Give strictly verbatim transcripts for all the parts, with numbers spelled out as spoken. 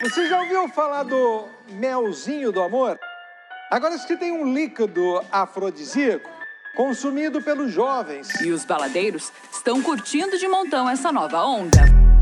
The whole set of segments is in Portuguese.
Você já ouviu falar do melzinho do amor? Agora isso que tem um líquido afrodisíaco consumido pelos jovens. E os baladeiros estão curtindo de montão essa nova onda.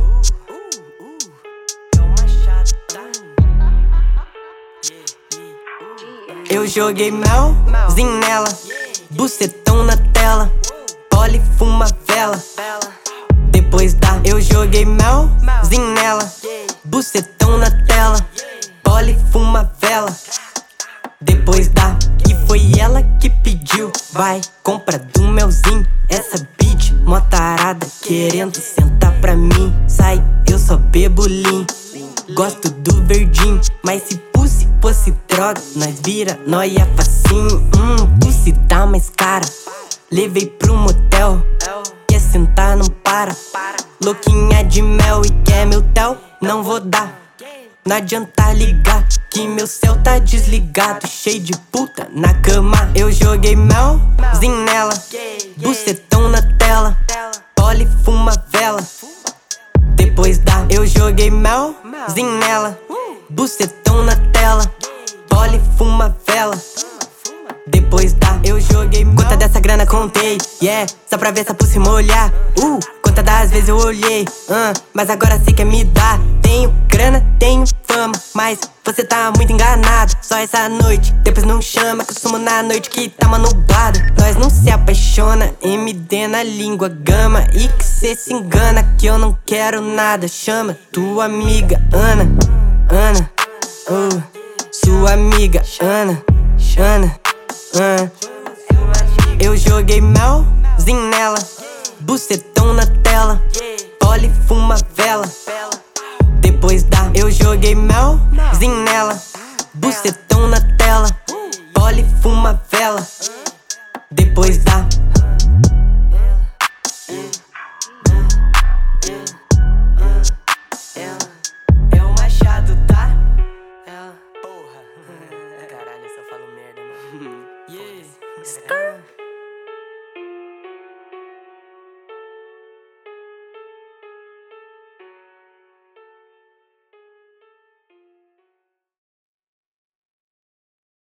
Eu joguei melzinho nela, bucetão na tela, pole fuma vela. Depois da eu joguei melzinho nela, bucetão na tela, pole fuma vela. Depois da e foi ela que pediu, vai, compra do melzinho. Essa bitch, mó tarada, querendo sentar pra mim. Sai, eu só bebo lean, gosto do verdinho. Mas se pussy fosse droga, nós vira nóia facinho. Hum, pussy tá mais cara, levei pro motel. Quer sentar, não para, louquinha de mel e quer meu tel, não vou dar. Não adianta ligar, que meu céu tá desligado. Cheio de puta na cama. Eu joguei melzinho nela, bucetão na tela, pole fuma vela. Depois da eu joguei melzinho nela, bucetão na tela, pole fuma vela. Depois da eu joguei mel. Quanta dessa grana contei, yeah, só pra ver essa pussy molhar. Uh, quantas das vezes eu olhei, uh, mas agora sei que é me dar. Tenho grana, tenho fama, mas você tá muito enganado. Só essa noite, depois não chama, que eu sumo na noite que tá manublado. Nós não se apaixona, M D na língua, gama. E que cê se engana, que eu não quero nada. Chama tua amiga Ana, Ana, uh, sua amiga Ana, Ana, uh. Eu joguei melzinho nela, bucetão na tela, pole fuma vela. Depois da eu joguei melzinho nela, bucetão na tela, pole fuma vela.